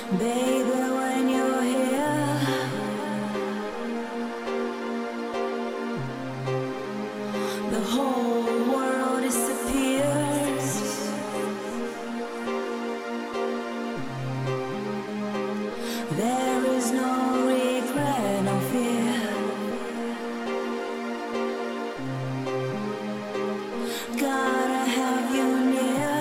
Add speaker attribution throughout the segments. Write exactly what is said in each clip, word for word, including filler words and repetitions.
Speaker 1: Baby, when you're here, the whole world disappears. There is no regret, no fear. Gotta have you near.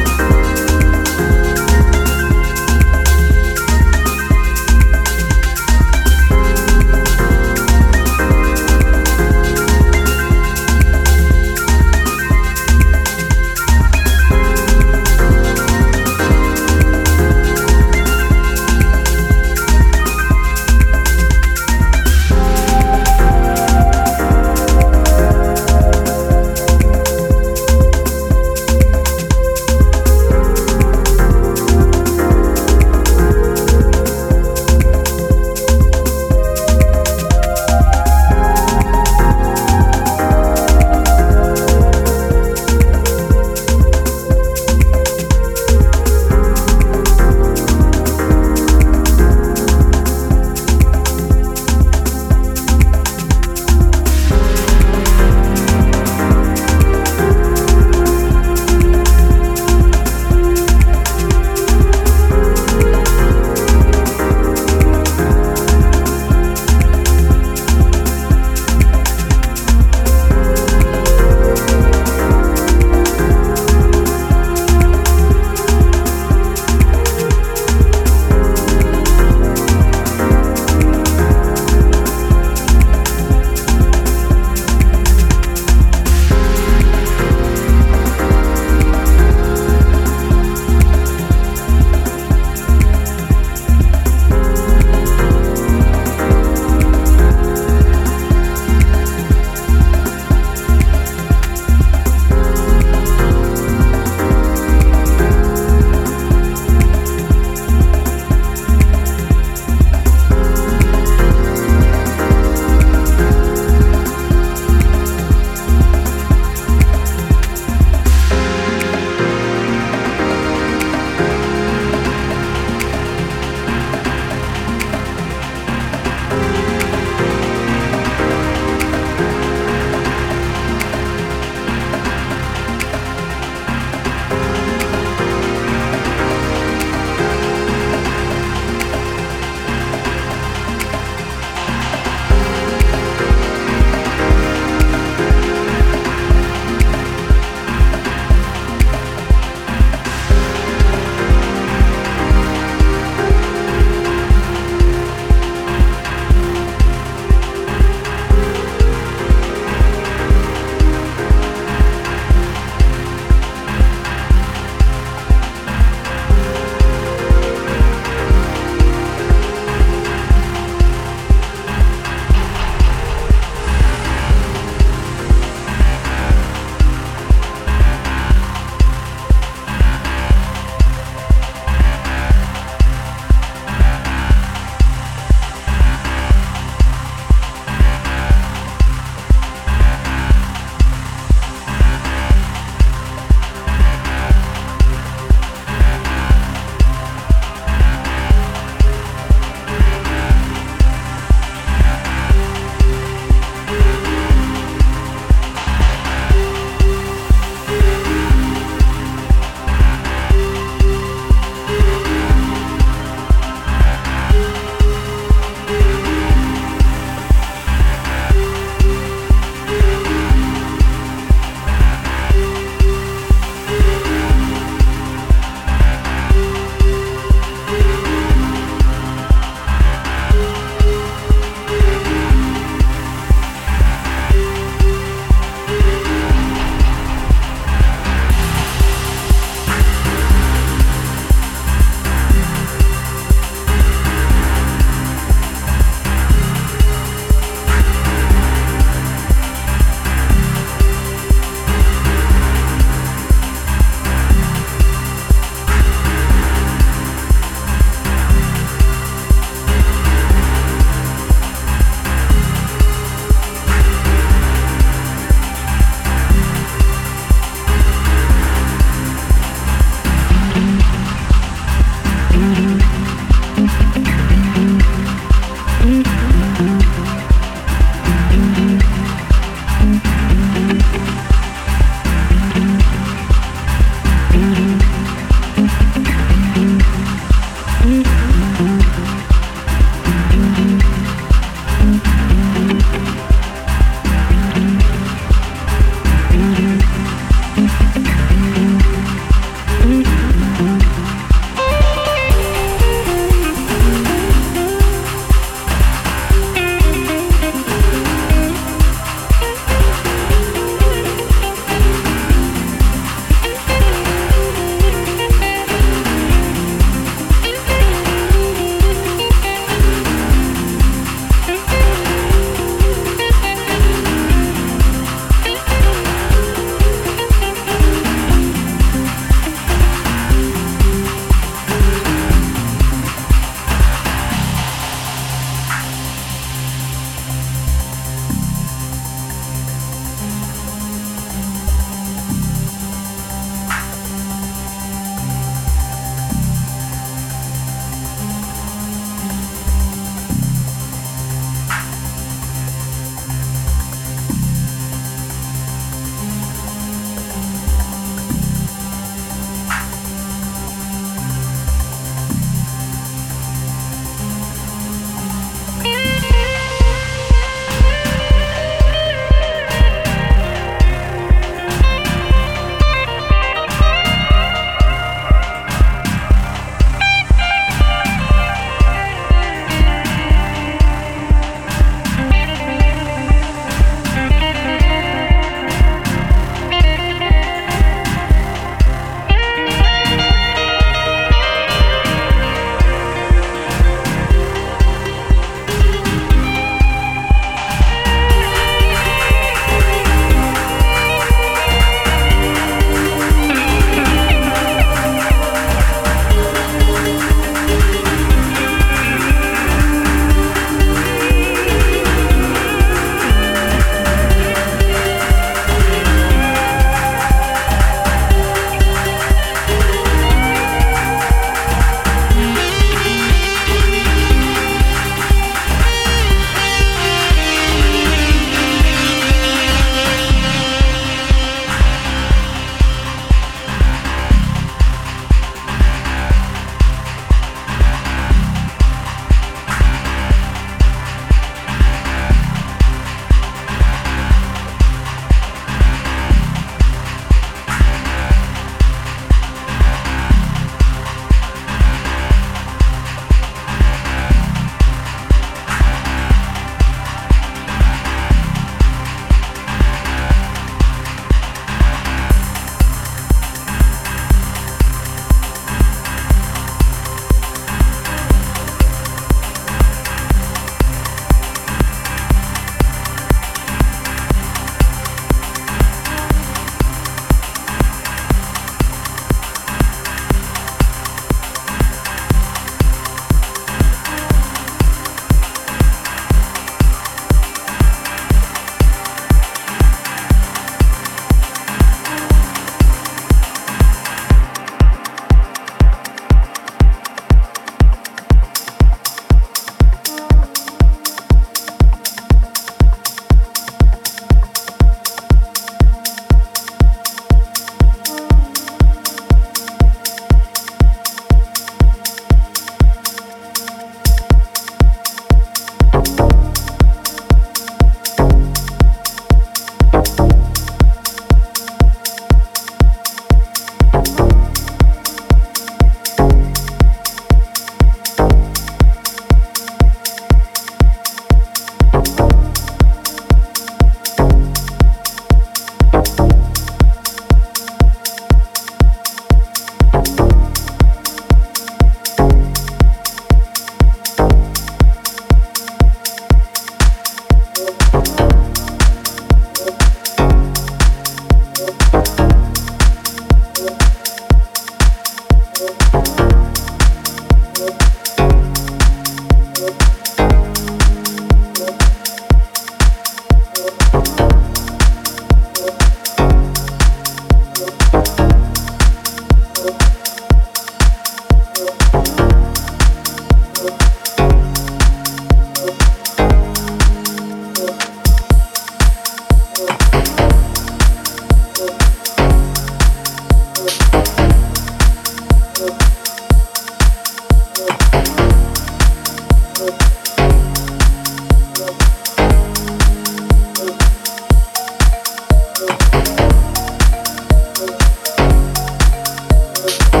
Speaker 2: We'll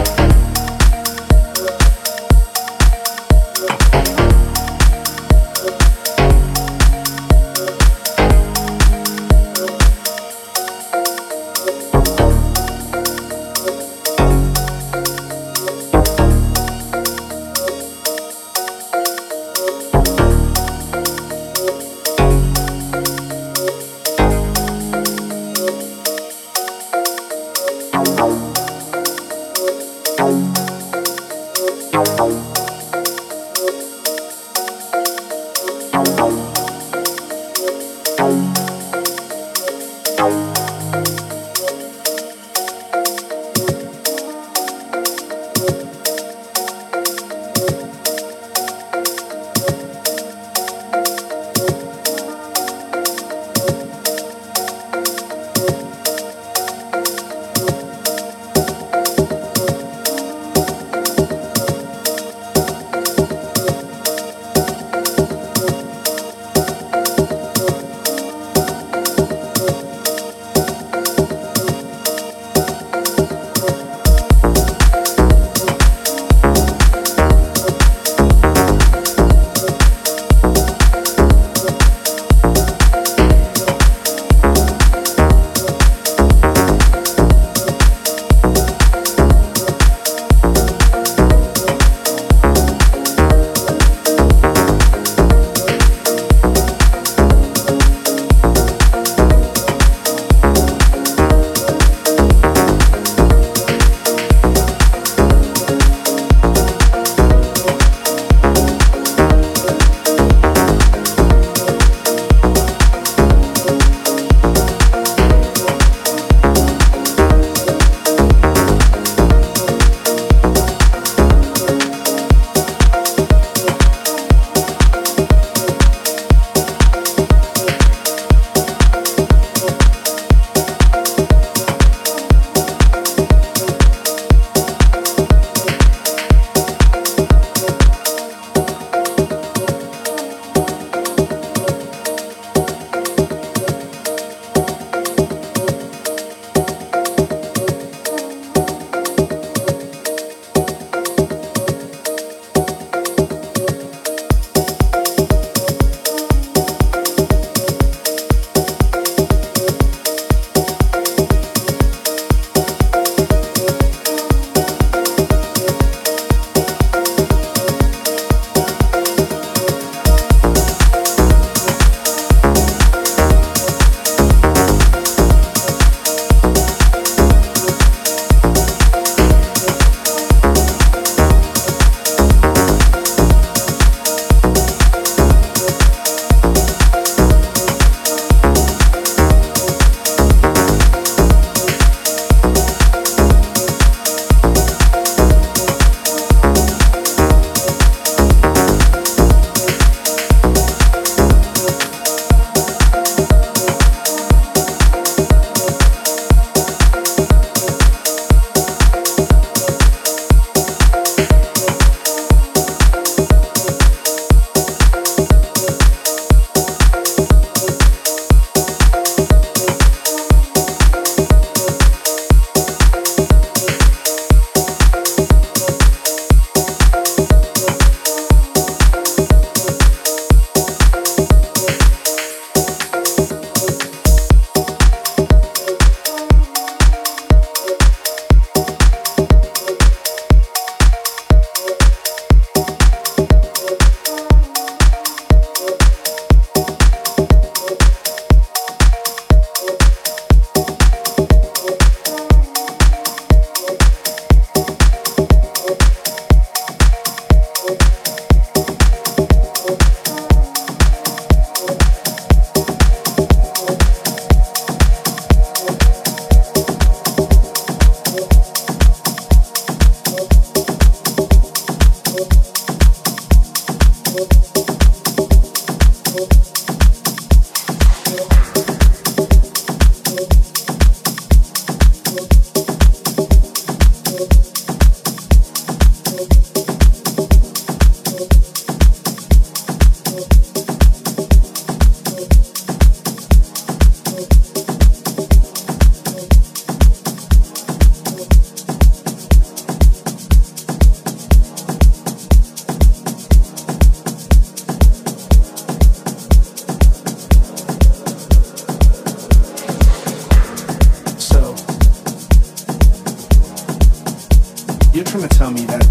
Speaker 2: You're trying to tell me that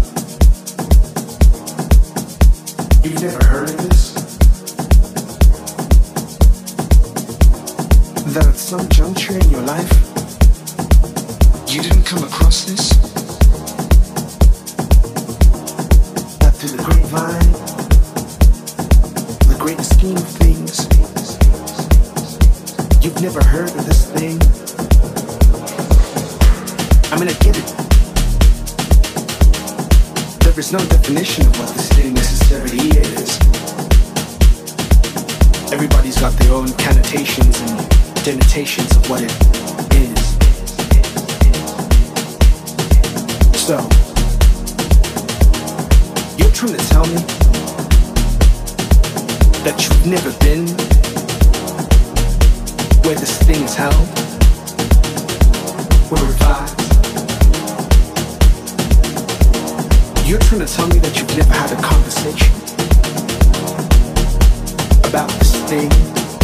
Speaker 2: you've never heard of this? That at some juncture in your life, you didn't come across this? That through the grapevine, the great scheme of things, you've never heard of this thing? I mean, I get it. There is no definition of what this thing necessarily is. Everybody's got their own connotations and denotations of what it is. So, you're trying to tell me that you've never been where this thing is held, where it vibes? You're trying to tell me that you've never had a conversation about this thing,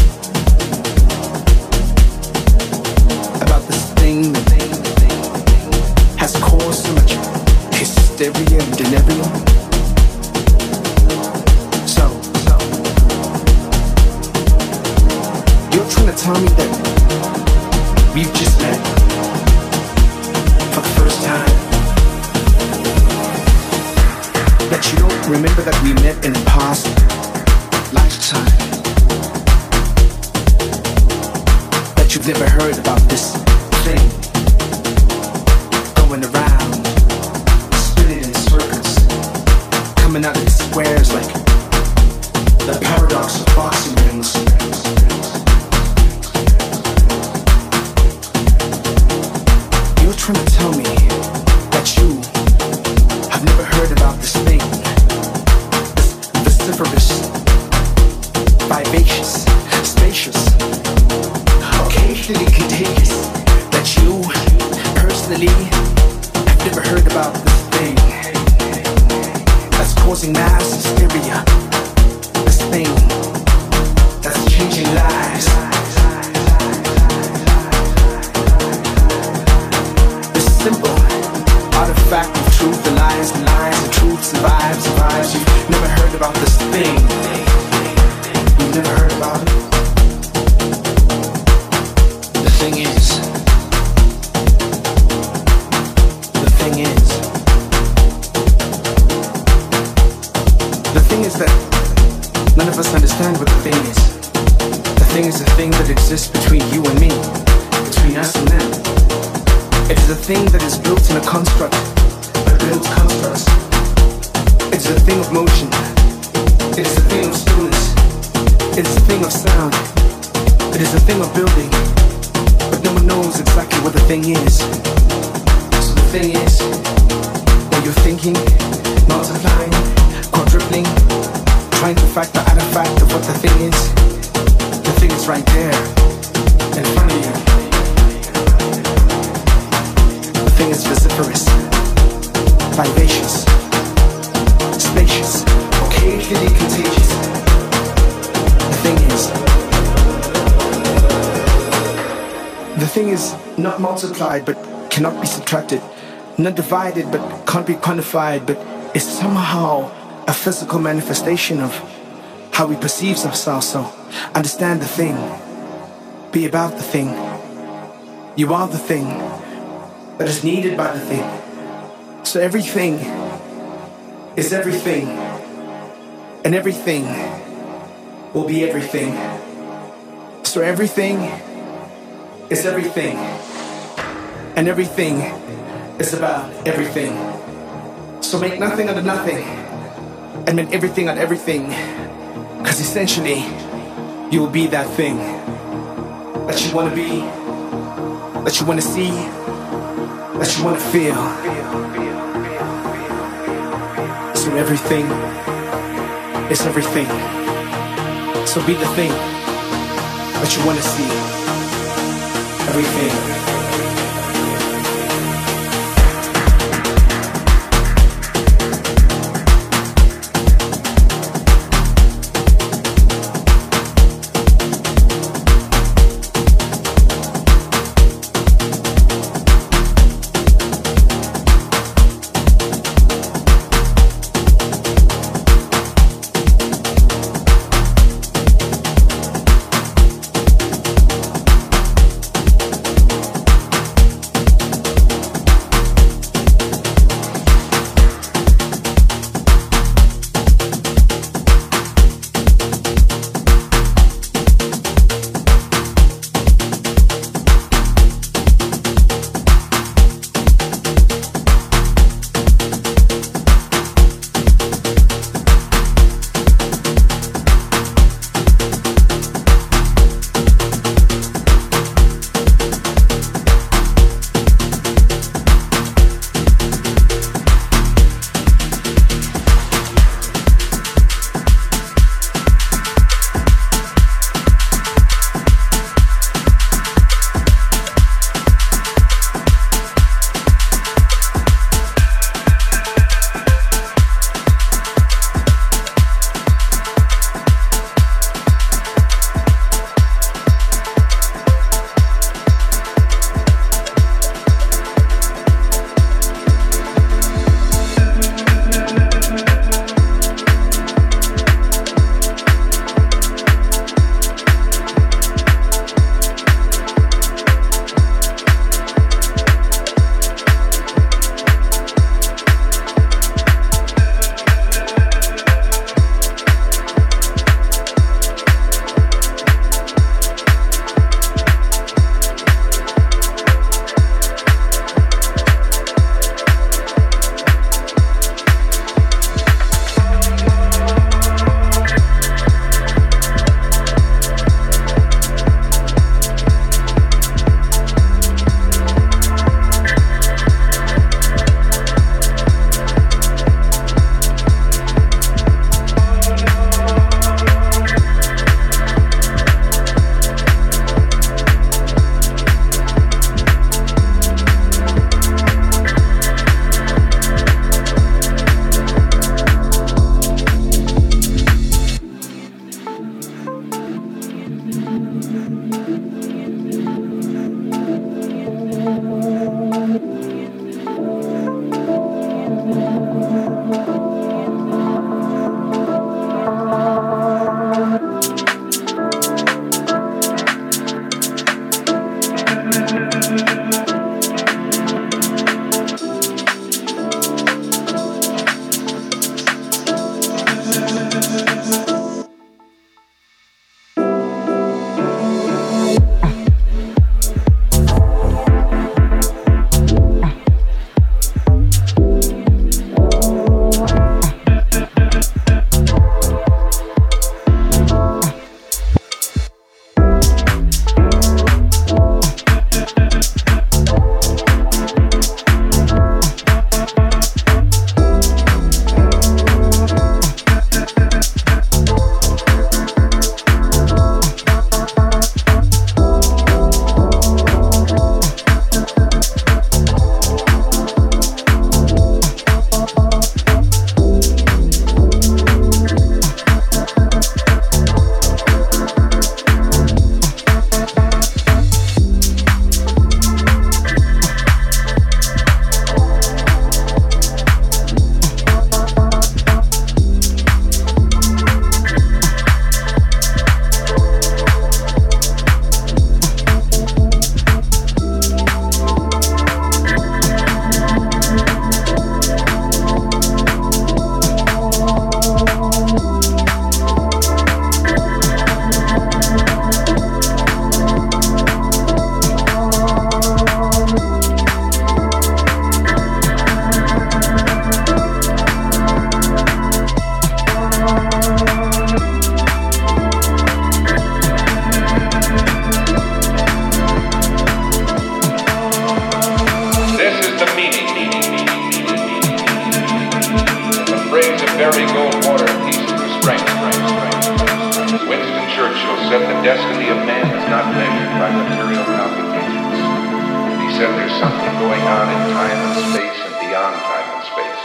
Speaker 2: about this thing that has caused so much hysteria and delirium? So, so you're trying to tell me that we've just met for the first time? That you don't remember that we met in a past lifetime? That you've never heard about this thing going around, spinning in circles, coming out in squares like the paradox of boxing rings? You're trying to tell me that you have never heard about this thing, this vociferous, vivacious, spacious, occasionally contagious, that you personally have never heard about this thing that's causing mass hysteria, this thing that's changing lives, this simple artifact of truth and lies and lies and truths and vibes and vibes. You've never heard about this thing. You've never heard about it. The thing is, the thing is, the thing is that none of us understand what the thing is. The thing is the thing that exists between you and me, between us and them. It is a thing that is built in a construct, that builds constructs. It is a thing of motion. It is a thing of stillness. It is a thing of sound. It is a thing of building. But no one knows exactly what the thing is. So the thing is, when you're thinking, multiplying, quadrupling, trying to factor out a fact of what the thing is, the thing is right there, in front of you. The thing is vociferous, vivacious, spacious, occasionally contagious. The thing is, the thing is not multiplied but cannot be subtracted, not divided but can't be quantified, but is somehow a physical manifestation of how we perceive ourselves. So understand the thing, be about the thing. You are the thing that is needed by the thing. So everything is everything, and everything will be everything. So everything is everything, and everything is about everything. So make nothing out of nothing, and make everything out of everything, because essentially you will be that thing that you want to be, that you want to see, that you want to feel. So everything is everything. So be the thing that you want to see. Everything.
Speaker 3: very Goldwater piece of strength. Winston Churchill said the destiny of man is not measured by material computations. He said there's something going on in time and space and beyond time and space.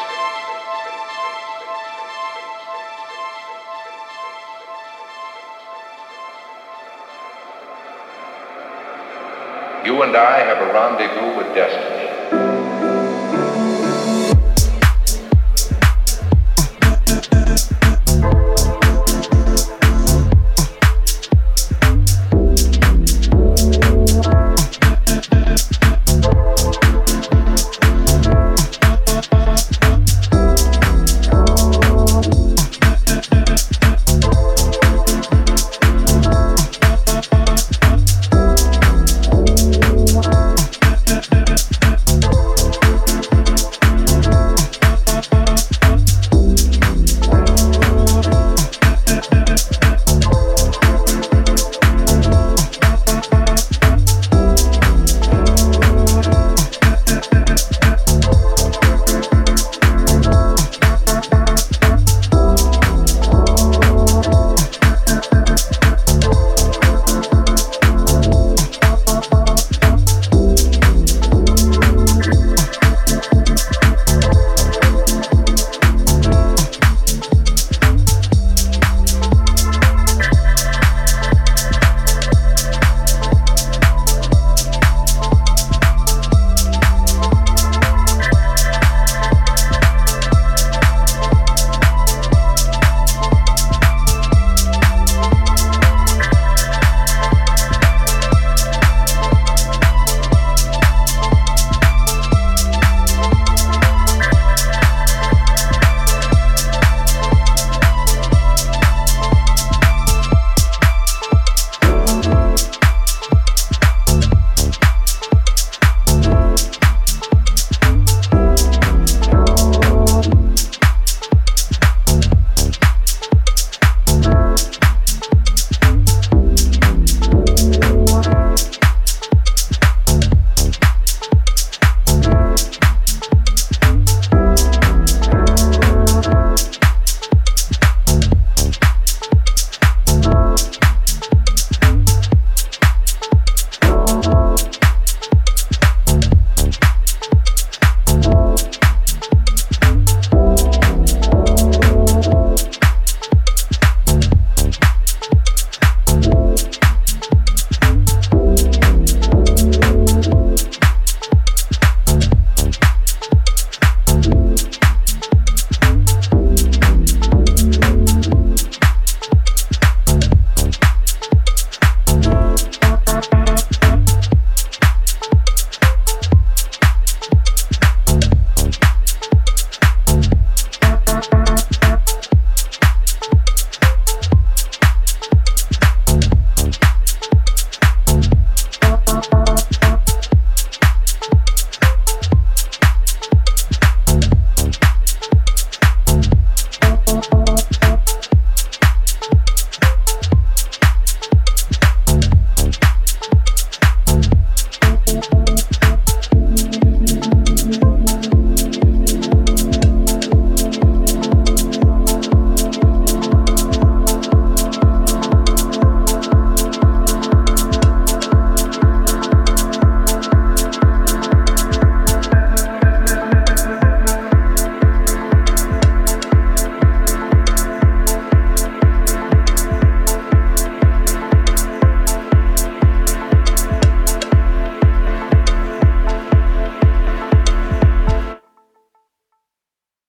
Speaker 3: You and I have a rendezvous with destiny.